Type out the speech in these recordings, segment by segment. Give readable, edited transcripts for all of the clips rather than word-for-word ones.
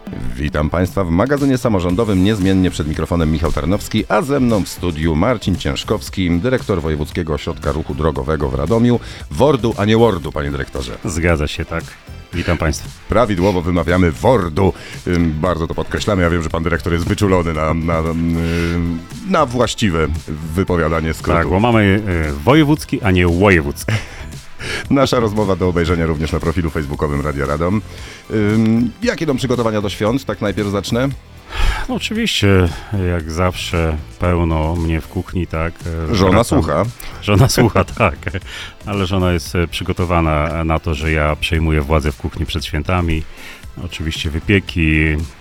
Witam Państwa w magazynie samorządowym, niezmiennie przed mikrofonem Michał Tarnowski, a ze mną w studiu Marcin Ciężkowski, dyrektor Wojewódzkiego Ośrodka Ruchu Drogowego w Radomiu. WORD-u, a nie WORD-u, panie dyrektorze. Zgadza się, tak. Witam Państwa. Prawidłowo wymawiamy WORD-u. Bardzo to podkreślamy. Ja wiem, że pan dyrektor jest wyczulony na właściwe wypowiadanie skrótu. Tak, bo mamy wojewódzki, a nie wojewódzki. Nasza rozmowa do obejrzenia również na profilu facebookowym Radia Radom. Jakie idą przygotowania do świąt? Tak najpierw zacznę. No, oczywiście, jak zawsze pełno mnie w kuchni, tak. Żona słucha. Żona słucha, tak. Ale żona jest przygotowana na to, że ja przejmuję władzę w kuchni przed świętami. Oczywiście wypieki,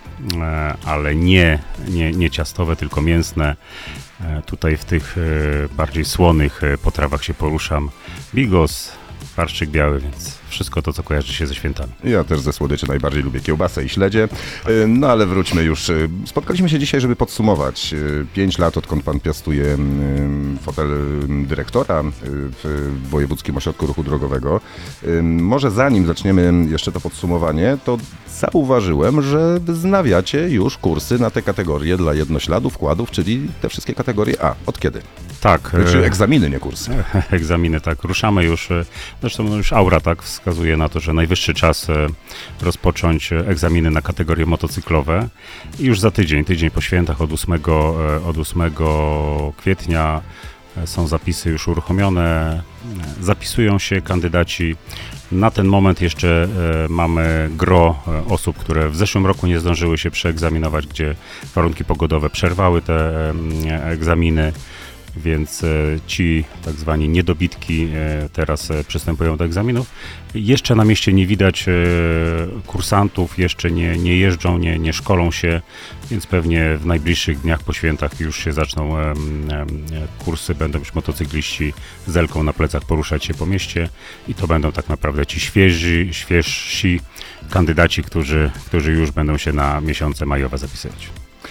ale nie ciastowe, tylko mięsne. Tutaj w tych bardziej słonych potrawach się poruszam. Bigos, barszczyk biały, więc wszystko to, co kojarzy się ze świętami. Ja też ze słodyczy najbardziej lubię kiełbasę i śledzie. No ale wróćmy już. Spotkaliśmy się dzisiaj, żeby podsumować 5 lat, odkąd pan piastuje fotel dyrektora w Wojewódzkim Ośrodku Ruchu Drogowego. Może zanim zaczniemy jeszcze to podsumowanie, to zauważyłem, że wznawiacie już kursy na te kategorie dla jednośladów, wkładów, czyli te wszystkie kategorie A. Od kiedy? Tak. Czy egzaminy, nie kursy? Egzaminy, tak. Ruszamy już. Zresztą już aura tak wskazuje na to, że najwyższy czas rozpocząć egzaminy na kategorie motocyklowe. I już za tydzień po świętach od 8 kwietnia są zapisy już uruchomione. Zapisują się kandydaci. Na ten moment jeszcze mamy gros osób, które w zeszłym roku nie zdążyły się przeegzaminować, gdzie warunki pogodowe przerwały te egzaminy. Więc ci tak zwani niedobitki teraz przystępują do egzaminów. Jeszcze na mieście nie widać kursantów, jeszcze nie jeżdżą, nie szkolą się, więc pewnie w najbliższych dniach po świętach już się zaczną kursy, będą już motocykliści z elką na plecach poruszać się po mieście i to będą tak naprawdę ci świeżsi kandydaci, którzy już będą się na miesiące majowe zapisywać.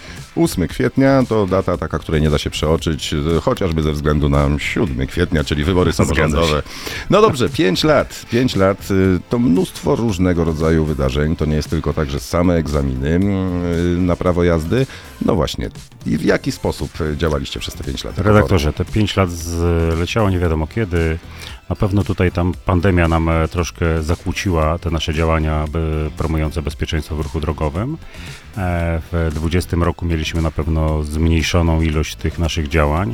8 kwietnia to data taka, której nie da się przeoczyć, chociażby ze względu na 7 kwietnia, czyli wybory samorządowe. No dobrze, 5 lat to mnóstwo różnego rodzaju wydarzeń. To nie jest tylko tak, że same egzaminy na prawo jazdy. No właśnie, i w jaki sposób działaliście przez te 5 lat? Redaktorze, te 5 lat zleciało nie wiadomo kiedy. Na pewno tutaj tam pandemia nam troszkę zakłóciła te nasze działania promujące bezpieczeństwo w ruchu drogowym. W 2020 roku mieliśmy na pewno zmniejszoną ilość tych naszych działań,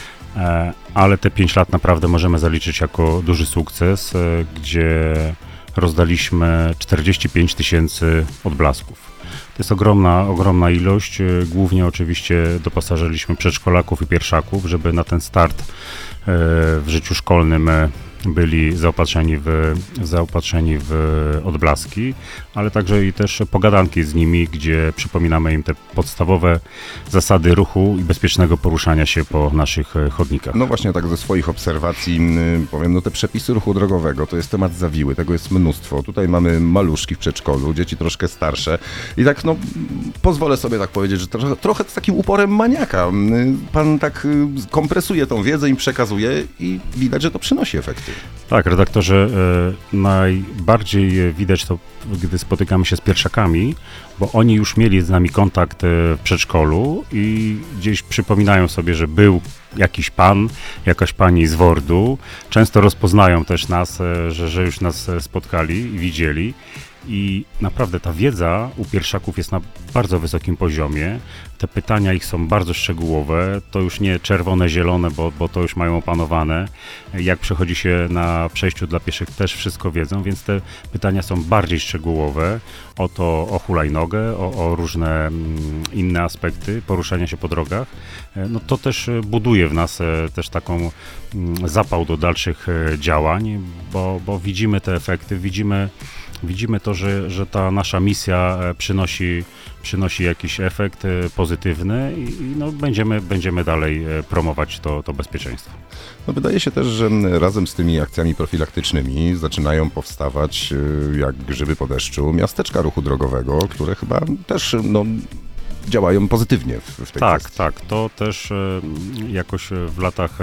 ale te 5 lat naprawdę możemy zaliczyć jako duży sukces, gdzie rozdaliśmy 45 000 odblasków. To jest ogromna ilość. Głównie oczywiście doposażyliśmy przedszkolaków i pierwszaków, żeby na ten start w życiu szkolnym byli zaopatrzeni w odblaski, ale także i też pogadanki z nimi, gdzie przypominamy im te podstawowe zasady ruchu i bezpiecznego poruszania się po naszych chodnikach. No właśnie tak ze swoich obserwacji powiem, no te przepisy ruchu drogowego to jest temat zawiły, tego jest mnóstwo. Tutaj mamy maluszki w przedszkolu, dzieci troszkę starsze i tak no pozwolę sobie tak powiedzieć, że trochę z takim uporem maniaka. Pan tak kompresuje tą wiedzę i przekazuje i widać, że to przynosi efekty. Tak, redaktorze, najbardziej widać to, gdy spotykamy się z pierwszakami, bo oni już mieli z nami kontakt w przedszkolu i gdzieś przypominają sobie, że był jakiś pan, jakaś pani z WORD-u. Często rozpoznają też nas, że już nas spotkali i widzieli. I naprawdę ta wiedza u pierwszaków jest na bardzo wysokim poziomie. Te pytania ich są bardzo szczegółowe. To już nie czerwone, zielone, bo to już mają opanowane. Jak przechodzi się na przejściu dla pieszych, też wszystko wiedzą, więc te pytania są bardziej szczegółowe. O hulajnogę, o różne inne aspekty poruszania się po drogach. No to też buduje w nas też taką zapał do dalszych działań, bo widzimy te efekty, widzimy to, że ta nasza misja przynosi jakiś efekt pozytywny i no będziemy dalej promować to bezpieczeństwo. No wydaje się też, że razem z tymi akcjami profilaktycznymi zaczynają powstawać jak grzyby po deszczu miasteczka ruchu drogowego, które chyba też działają pozytywnie w tej Tak, kwestii. tak. To też jakoś w latach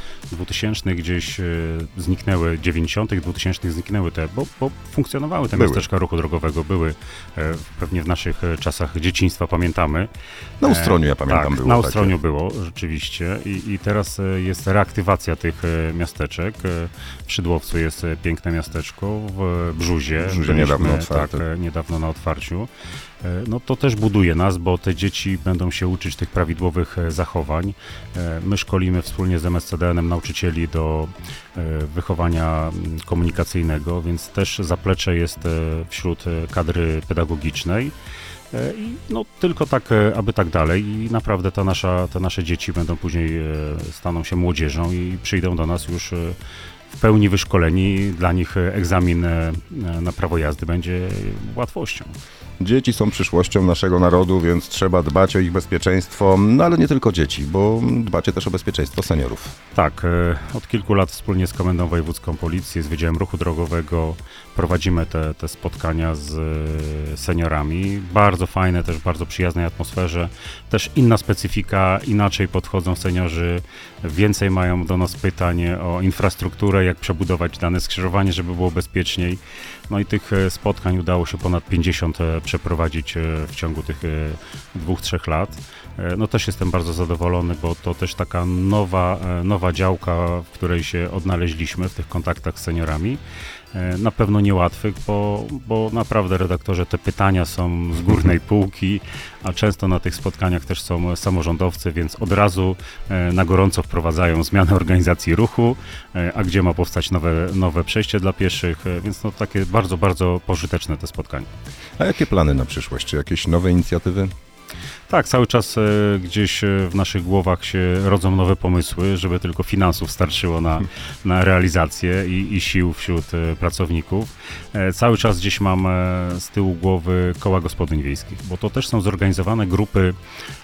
2000 gdzieś zniknęły, 90., 2000 zniknęły bo funkcjonowały te Były. miasteczka ruchu drogowego, były pewnie w naszych czasach dzieciństwa, pamiętamy. Na Ustroniu, ja pamiętam, tak, było na takie. Ustroniu było, rzeczywiście. I teraz jest reaktywacja tych miasteczek. W Szydłowcu jest piękne miasteczko, w Brzuzie. Brzuzie niedawno otwarte. Tak, niedawno na otwarciu. No to też buduje nas, bo te dzieci będą się uczyć tych prawidłowych zachowań. My szkolimy wspólnie z MSCDN-em nauczycieli do wychowania komunikacyjnego, więc też zaplecze jest wśród kadry pedagogicznej. I no tylko tak, aby tak dalej i naprawdę te nasze dzieci będą później, staną się młodzieżą i przyjdą do nas już w pełni wyszkoleni. Dla nich egzamin na prawo jazdy będzie łatwością. Dzieci są przyszłością naszego narodu, więc trzeba dbać o ich bezpieczeństwo, no ale nie tylko dzieci, bo dbacie też o bezpieczeństwo seniorów. Tak, od kilku lat wspólnie z Komendą Wojewódzką Policji, z Wydziałem Ruchu Drogowego prowadzimy te spotkania z seniorami. Bardzo fajne, też w bardzo przyjaznej atmosferze. Też inna specyfika, inaczej podchodzą seniorzy, więcej mają do nas pytań o infrastrukturę, jak przebudować dane skrzyżowanie, żeby było bezpieczniej. No i tych spotkań udało się ponad 50 przeprowadzić w ciągu tych 2-3 lat. No też jestem bardzo zadowolony, bo to też taka nowa działka, w której się odnaleźliśmy w tych kontaktach z seniorami. Na pewno niełatwych, bo naprawdę, redaktorze, te pytania są z górnej półki, a często na tych spotkaniach też są samorządowcy, więc od razu na gorąco wprowadzają zmianę organizacji ruchu, a gdzie ma powstać nowe przejście dla pieszych, więc no takie bardzo, bardzo pożyteczne te spotkania. A jakie plany na przyszłość? Czy jakieś nowe inicjatywy? Tak, cały czas gdzieś w naszych głowach się rodzą nowe pomysły, żeby tylko finansów starczyło na realizację i sił wśród pracowników. Cały czas gdzieś mam z tyłu głowy koła gospodyń wiejskich, bo to też są zorganizowane grupy,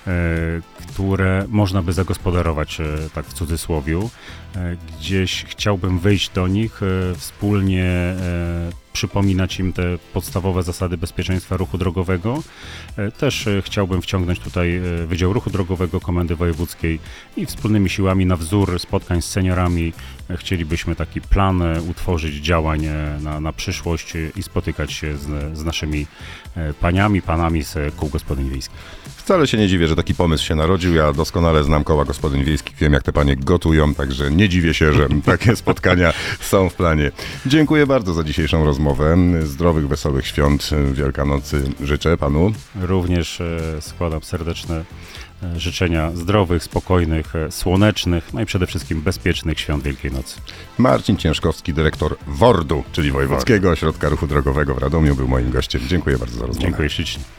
które można by zagospodarować, tak w cudzysłowiu. Gdzieś chciałbym wyjść do nich, wspólnie przypominać im te podstawowe zasady bezpieczeństwa ruchu drogowego. Też chciałbym wciągnąć tutaj Wydział Ruchu Drogowego Komendy Wojewódzkiej i wspólnymi siłami na wzór spotkań z seniorami chcielibyśmy taki plan utworzyć działań na przyszłość i spotykać się z naszymi paniami, panami z kół gospodyń wiejskich. Wcale się nie dziwię, że taki pomysł się narodził. Ja doskonale znam koła gospodyń wiejskich, wiem jak te panie gotują, także nie dziwię się, że takie spotkania są w planie. Dziękuję bardzo za dzisiejszą rozmowę. Zdrowych, wesołych świąt Wielkanocy życzę panu. Również składam serdeczne życzenia zdrowych, spokojnych, słonecznych, no i przede wszystkim bezpiecznych świąt Wielkiej Nocy. Marcin Ciężkowski, dyrektor WORD-u, czyli Wojewódzkiego Ośrodka Ruchu Drogowego w Radomiu, był moim gościem. Dziękuję bardzo za rozmowę. Dziękuję ślicznie.